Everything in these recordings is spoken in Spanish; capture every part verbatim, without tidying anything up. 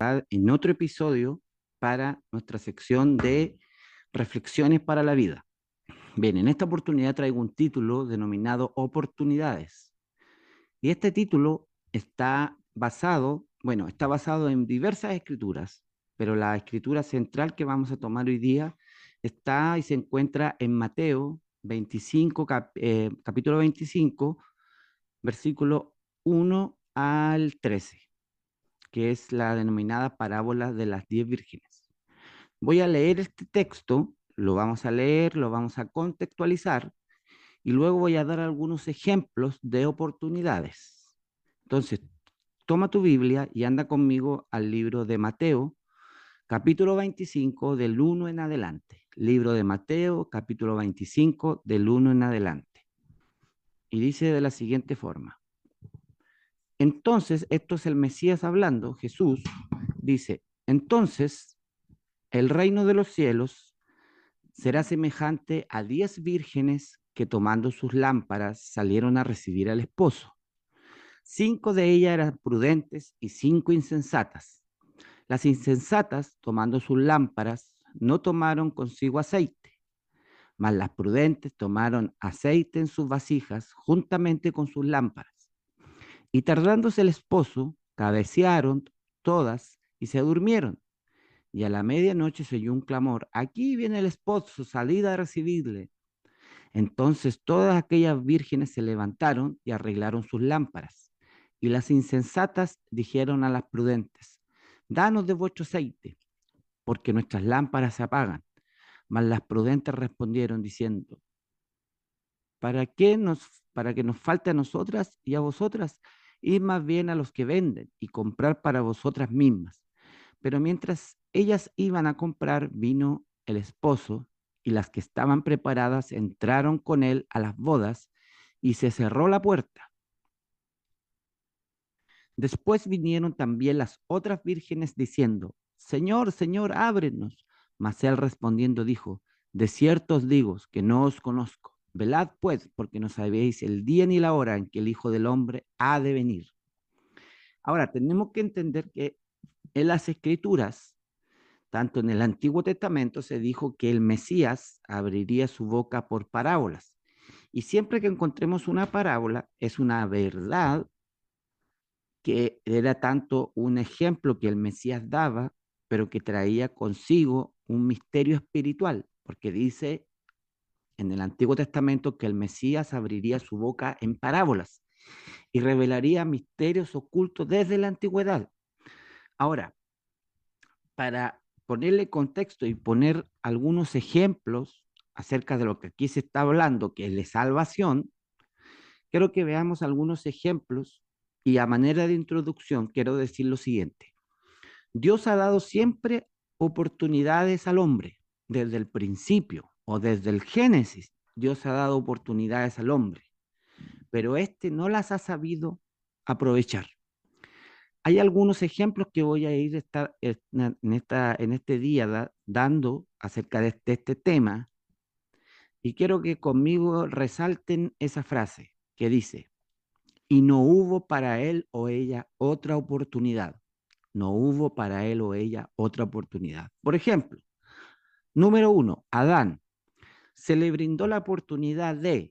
oportunidad en otro episodio para nuestra sección de reflexiones para la vida. Bien, en esta oportunidad traigo un título denominado Oportunidades. Y este título está basado, bueno, está basado en diversas escrituras, pero la escritura central que vamos a tomar hoy día está y se encuentra en Mateo veinticinco, cap, eh, capítulo veinticinco, versículo uno al trece, que es la denominada parábola de las diez vírgenes. Voy a leer este texto, lo vamos a leer, lo vamos a contextualizar y luego voy a dar algunos ejemplos de oportunidades. Entonces, toma tu Biblia y anda conmigo al libro de Mateo, capítulo veinticinco, del uno en adelante. Libro de Mateo, capítulo veinticinco, del uno en adelante. Y dice de la siguiente forma. Entonces, esto es el Mesías hablando, Jesús dice, entonces el reino de los cielos será semejante a diez vírgenes que tomando sus lámparas salieron a recibir al esposo. Cinco de ellas eran prudentes y cinco insensatas. Las insensatas, tomando sus lámparas, no tomaron consigo aceite, mas las prudentes tomaron aceite en sus vasijas juntamente con sus lámparas. Y tardándose el esposo, cabecearon todas y se durmieron. Y a la medianoche se oyó un clamor, aquí viene el esposo, salid a recibirle. Entonces todas aquellas vírgenes se levantaron y arreglaron sus lámparas. Y las insensatas dijeron a las prudentes, danos de vuestro aceite, porque nuestras lámparas se apagan. Mas las prudentes respondieron diciendo, ¿para qué nos, para que nos falte a nosotras y a vosotras? Ir más bien a los que venden y comprar para vosotras mismas. Pero mientras ellas iban a comprar, vino el esposo, y las que estaban preparadas entraron con él a las bodas, y se cerró la puerta. Después vinieron también las otras vírgenes diciendo, Señor, Señor, ábrenos. Mas él respondiendo dijo, de cierto os digo que no os conozco. Velad pues, porque no sabéis el día ni la hora en que el Hijo del Hombre ha de venir. Ahora, tenemos que entender que en las Escrituras, tanto en el Antiguo Testamento se dijo que el Mesías abriría su boca por parábolas. Y siempre que encontremos una parábola, es una verdad que era tanto un ejemplo que el Mesías daba, pero que traía consigo un misterio espiritual, porque dice en el Antiguo Testamento que el Mesías abriría su boca en parábolas y revelaría misterios ocultos desde la antigüedad. Ahora, para ponerle contexto y poner algunos ejemplos acerca de lo que aquí se está hablando, que es la salvación, quiero que veamos algunos ejemplos y a manera de introducción quiero decir lo siguiente. Dios ha dado siempre oportunidades al hombre, desde el principio o desde el Génesis. Dios ha dado oportunidades al hombre, pero éste no las ha sabido aprovechar. Hay algunos ejemplos que voy a ir esta, en, esta, en este día da, dando acerca de este, este tema, y quiero que conmigo resalten esa frase que dice, y no hubo para él o ella otra oportunidad. No hubo para él o ella otra oportunidad. Por ejemplo, número uno, Adán se le brindó la oportunidad de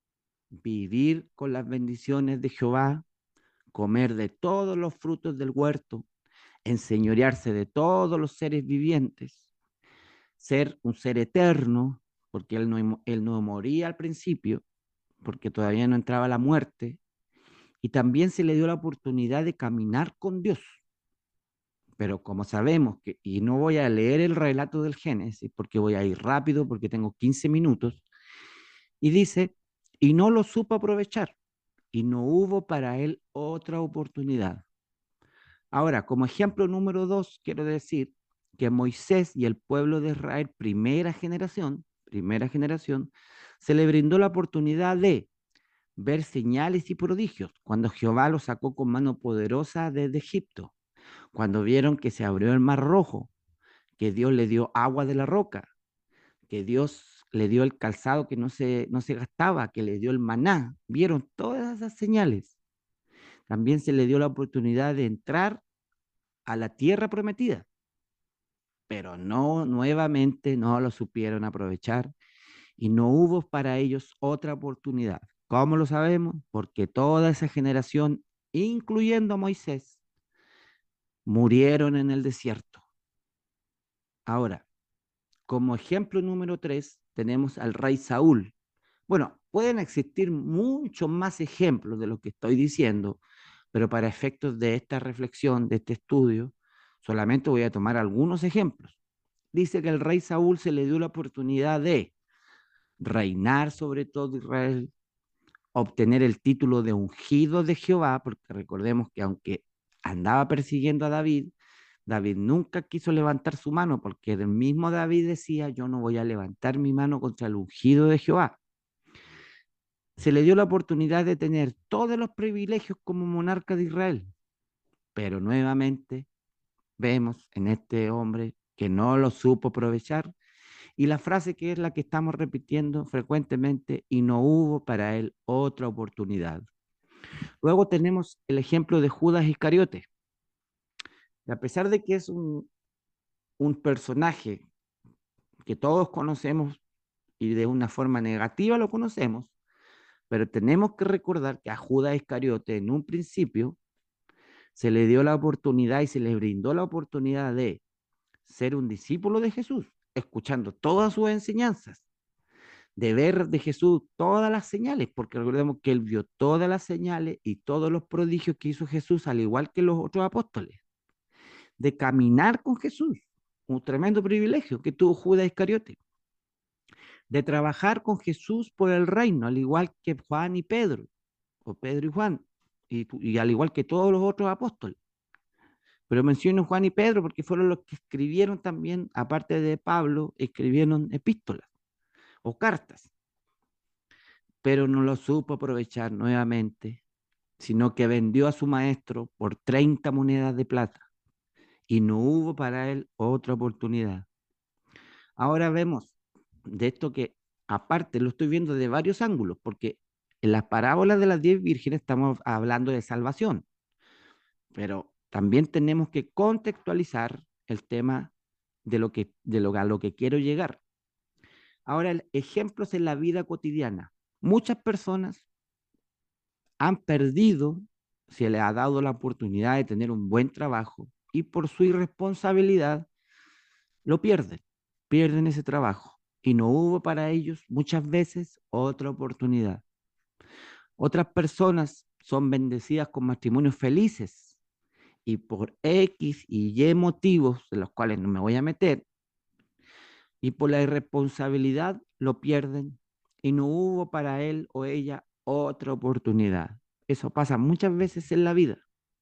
vivir con las bendiciones de Jehová, comer de todos los frutos del huerto, enseñorearse de todos los seres vivientes, ser un ser eterno, porque él no, él no moría al principio, porque todavía no entraba la muerte, y también se le dio la oportunidad de caminar con Dios. Pero como sabemos que, y no voy a leer el relato del Génesis, porque voy a ir rápido, porque tengo quince minutos, y dice, y no lo supo aprovechar, y no hubo para él otra oportunidad. Ahora, como ejemplo número dos, quiero decir que Moisés y el pueblo de Israel, primera generación, primera generación, se le brindó la oportunidad de ver señales y prodigios cuando Jehová los sacó con mano poderosa desde Egipto, cuando vieron que se abrió el mar rojo, que Dios le dio agua de la roca, que Dios le dio el calzado que no se, no se gastaba, que le dio el maná, vieron todas esas señales. También se le dio la oportunidad de entrar a la tierra prometida, pero no, nuevamente no lo supieron aprovechar y no hubo para ellos otra oportunidad. ¿Cómo lo sabemos? Porque toda esa generación, incluyendo a Moisés, murieron en el desierto. Ahora, como ejemplo número tres, tenemos al rey Saúl. Bueno, pueden existir muchos más ejemplos de lo que estoy diciendo, pero para efectos de esta reflexión, de este estudio, solamente voy a tomar algunos ejemplos. Dice que el rey Saúl se le dio la oportunidad de reinar sobre todo Israel, obtener el título de ungido de Jehová, porque recordemos que aunque andaba persiguiendo a David, David nunca quiso levantar su mano, porque el mismo David decía, yo no voy a levantar mi mano contra el ungido de Jehová. Se le dio la oportunidad de tener todos los privilegios como monarca de Israel, pero nuevamente vemos en este hombre que no lo supo aprovechar y la frase que es la que estamos repitiendo frecuentemente, y no hubo para él otra oportunidad. Luego tenemos el ejemplo de Judas Iscariote. Y a pesar de que es un, un personaje que todos conocemos y de una forma negativa lo conocemos, pero tenemos que recordar que a Judas Iscariote en un principio se le dio la oportunidad y se le brindó la oportunidad de ser un discípulo de Jesús, escuchando todas sus enseñanzas, de ver de Jesús todas las señales, porque recordemos que él vio todas las señales y todos los prodigios que hizo Jesús, al igual que los otros apóstoles, de caminar con Jesús, un tremendo privilegio que tuvo Judas Iscariote, de trabajar con Jesús por el reino, al igual que Juan y Pedro, o Pedro y Juan, y, y al igual que todos los otros apóstoles. Pero menciono Juan y Pedro porque fueron los que escribieron también, aparte de Pablo, escribieron epístolas o cartas, pero no lo supo aprovechar nuevamente, sino que vendió a su maestro por treinta monedas de plata y no hubo para él otra oportunidad. Ahora vemos de esto que, aparte, lo estoy viendo de varios ángulos, porque en las parábolas de las diez vírgenes estamos hablando de salvación, pero también tenemos que contextualizar el tema de lo que, de lo, a lo que quiero llegar. Ahora, ejemplos en la vida cotidiana. Muchas personas han perdido, se les ha dado la oportunidad de tener un buen trabajo y por su irresponsabilidad lo pierden, pierden ese trabajo y no hubo para ellos muchas veces otra oportunidad. Otras personas son bendecidas con matrimonios felices y por X y Y motivos de los cuales no me voy a meter y por la irresponsabilidad lo pierden y no hubo para él o ella otra oportunidad. Eso pasa muchas veces en la vida.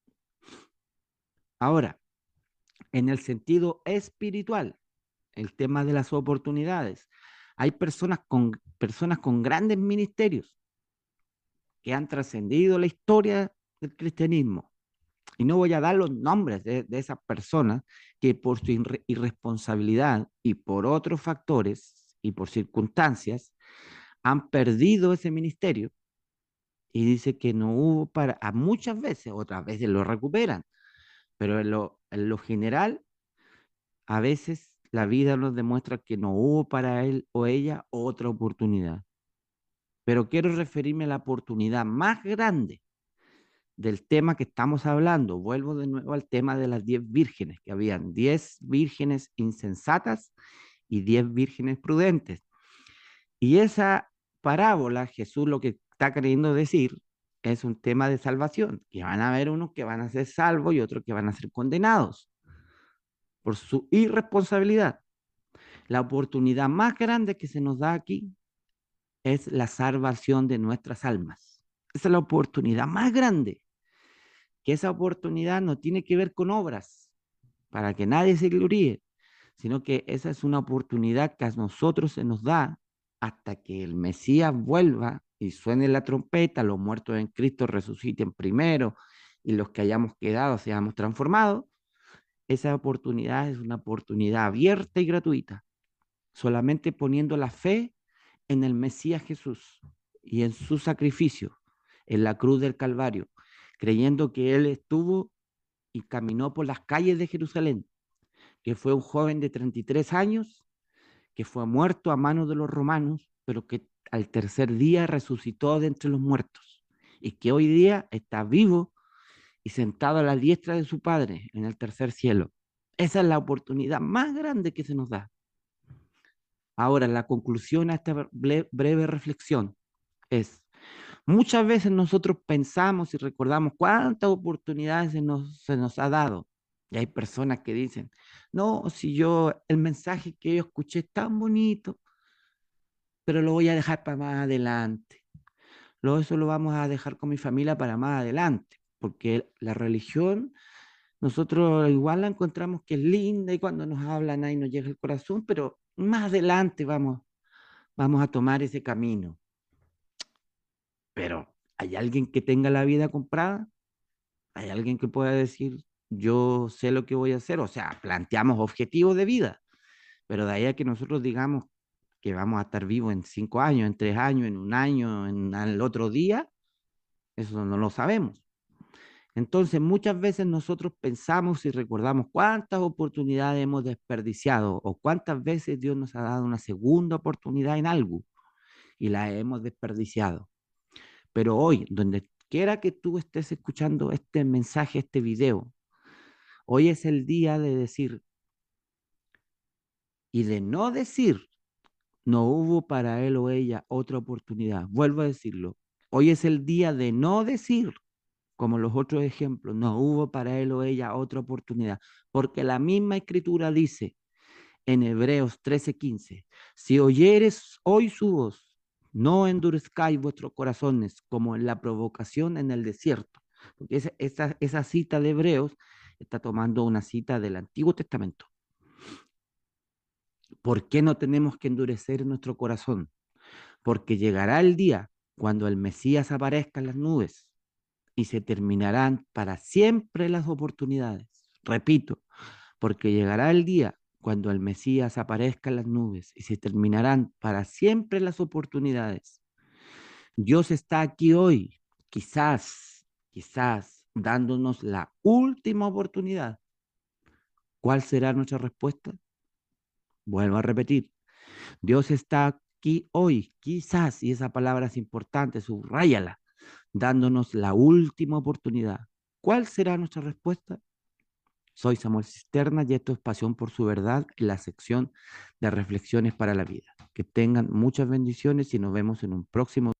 Ahora, en el sentido espiritual, el tema de las oportunidades. Hay personas con, personas con grandes ministerios que han trascendido la historia del cristianismo. Y no voy a dar los nombres de, de esas personas que por su irre, irresponsabilidad y por otros factores y por circunstancias han perdido ese ministerio y dice que no hubo para, a muchas veces, otras veces lo recuperan, pero en lo, en lo general, a veces la vida nos demuestra que no hubo para él o ella otra oportunidad. Pero quiero referirme a la oportunidad más grande del tema que estamos hablando. Vuelvo de nuevo al tema de las diez vírgenes, que habían diez vírgenes insensatas y diez vírgenes prudentes. Y esa parábola, Jesús lo que está queriendo decir es un tema de salvación, que van a haber unos que van a ser salvos y otros que van a ser condenados por su irresponsabilidad. La oportunidad más grande que se nos da aquí es la salvación de nuestras almas. Esa es la oportunidad más grande, que esa oportunidad no tiene que ver con obras, para que nadie se gloríe, sino que esa es una oportunidad que a nosotros se nos da hasta que el Mesías vuelva y suene la trompeta, los muertos en Cristo resuciten primero y los que hayamos quedado seamos transformados. Esa oportunidad es una oportunidad abierta y gratuita, solamente poniendo la fe en el Mesías Jesús y en su sacrificio en la cruz del Calvario, creyendo que Él estuvo y caminó por las calles de Jerusalén, que fue un joven de treinta y tres años, que fue muerto a manos de los romanos, pero que al tercer día resucitó de entre los muertos y que hoy día está vivo y sentado a la diestra de su Padre en el tercer cielo. Esa es la oportunidad más grande que se nos da. Ahora, la conclusión a esta breve reflexión es, muchas veces nosotros pensamos y recordamos cuántas oportunidades se nos, se nos ha dado. Y hay personas que dicen, no, si yo, el mensaje que yo escuché es tan bonito, pero lo voy a dejar para más adelante. Luego eso lo vamos a dejar con mi familia para más adelante, porque la religión, nosotros igual la encontramos que es linda y cuando nos hablan ahí nos llega el corazón, pero más adelante vamos, vamos a tomar ese camino. Pero ¿hay alguien que tenga la vida comprada? ¿Hay alguien que pueda decir, yo sé lo que voy a hacer? O sea, planteamos objetivos de vida, pero de ahí a que nosotros digamos que vamos a estar vivos en cinco años, en tres años, en un año, en el otro día, eso no lo sabemos. Entonces, muchas veces nosotros pensamos y recordamos cuántas oportunidades hemos desperdiciado o cuántas veces Dios nos ha dado una segunda oportunidad en algo y la hemos desperdiciado. Pero hoy, donde quiera que tú estés escuchando este mensaje, este video, hoy es el día de decir y de no decir, no hubo para él o ella otra oportunidad. Vuelvo a decirlo. Hoy es el día de no decir, como los otros ejemplos, no hubo para él o ella otra oportunidad, porque la misma escritura dice en Hebreos trece quince, si oyeres hoy su voz, no endurezcáis vuestros corazones como en la provocación en el desierto. Porque esa, esa, esa cita de Hebreos está tomando una cita del Antiguo Testamento. ¿Por qué no tenemos que endurecer nuestro corazón? Porque llegará el día cuando el Mesías aparezca en las nubes y se terminarán para siempre las oportunidades. Repito, porque llegará el día cuando el Mesías aparezca en las nubes y se terminarán para siempre las oportunidades. Dios está aquí hoy, quizás, quizás, dándonos la última oportunidad. ¿Cuál será nuestra respuesta? Vuelvo a repetir, Dios está aquí hoy, quizás, y esa palabra es importante, subráyala, dándonos la última oportunidad. ¿Cuál será nuestra respuesta? Soy Samuel Cisterna y esto es Pasión por su Verdad en la sección de Reflexiones para la Vida. Que tengan muchas bendiciones y nos vemos en un próximo